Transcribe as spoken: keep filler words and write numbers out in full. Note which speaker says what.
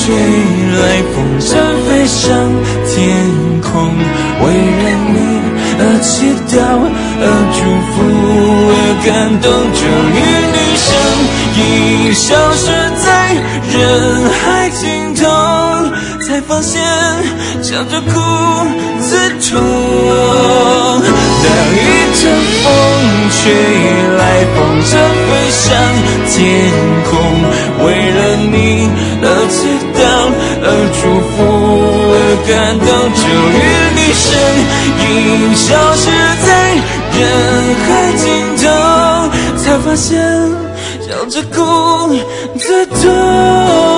Speaker 1: 吹来，风筝飞上天空，为了你而祈祷，而祝福，而感动。终于女生已消失在人海尽头，才发现笑着哭自痛。当一阵风吹来，风筝飞上天空，为了你而祈祷，而祝福，而感动。终于你身影消失在人海尽头，才发现笑着哭自痛。